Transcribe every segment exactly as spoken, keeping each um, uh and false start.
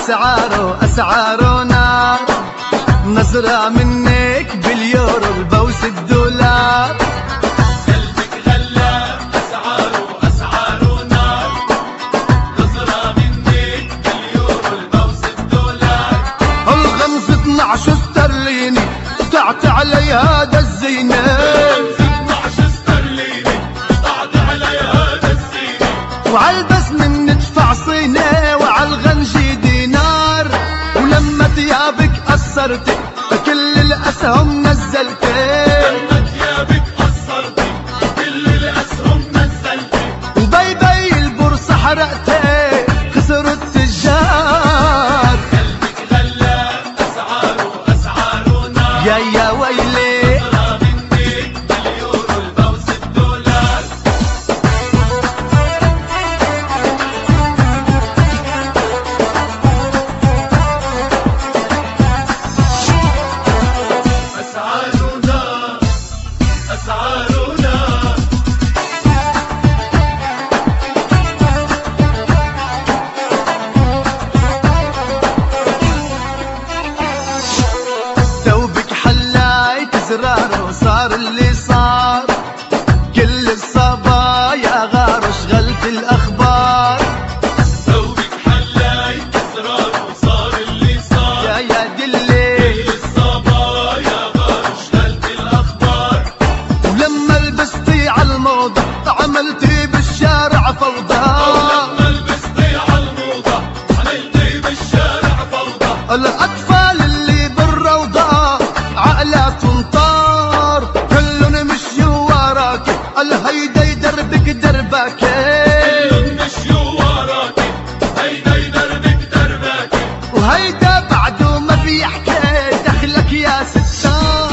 أسعاره أسعاره نار، نظرة منك باليورو البوس الدولار. قلبك غلاب أسعاره أسعاره نار، نظرة منك باليورو البوس الدولار. الغمز اثنعش استرليني قطعت علي هذا الزينة، وعالبس من ندفع صينة وعالغنجي دينار، ولما ثيابك قصرتي كل الأسهم نزلتي، لما ثيابك قصرتي كل الأسهم نزلتي، وبي بي البورصة حرقتي خسر التجار. قلبك غلاب أسعاره أسعاره نار، يا يا ويلي زراره صار اللي صار، كل الصبايا غار شغلت الأخبار. ثوبك حلاي زراره صار اللي صار، يا يا دلي كل الصبايا غار شغلت الأخبار. ولما لبستي عالموضة عملتي بالشارع فوضى، ولما لبستي عالموضة عملتي بالشارع فوضى. الأطفال اللي بالروضة عقلات ومطار كلن مشيوا وراكي، الهيدا يدربك دربك، كلن مشيوا وراكي هيدا يدربك دربك، وهيدا بعده ما بيحكي دخلك يا ستار.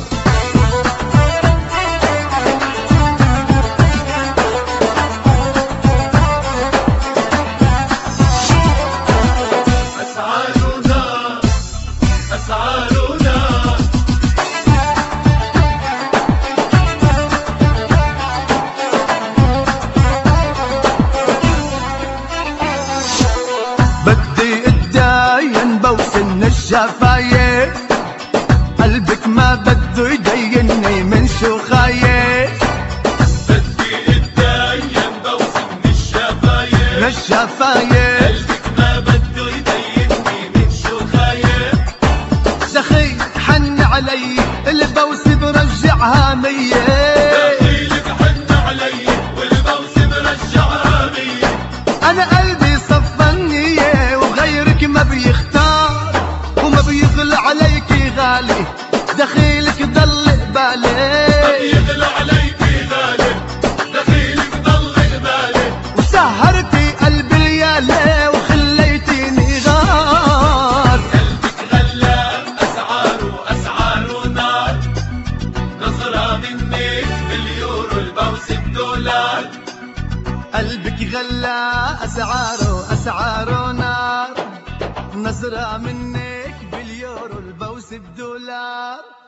أسعاره نار أسعاره نار، بدي اتداين بوسن الشفايف، قلبك ما بده يديني من شو خايف. بدي اتداين بوسن الشفايف، من الشفايف قلبك ما بده يديني من شو خايف. دخيل حن علي البوس برجعها مية، دخيلك حن علي والبوس برجعها مية. انا قلبي صفى النية وغيرك ما بيختار، وما بيغلى عليكي غالي دخيلك ضل قبالي، ما بيغلى عليكي غالي دخيلك ضل قبالي. وسهرتي قلبي ليالي وخليتيني غار. قلبك غلاب أسعاره أسعاره نار، نظرة منك باليورو البوس الدولار. قلبك غلا أسعاره أسعاره نار، نظرة منك باليورو البوس الدولار.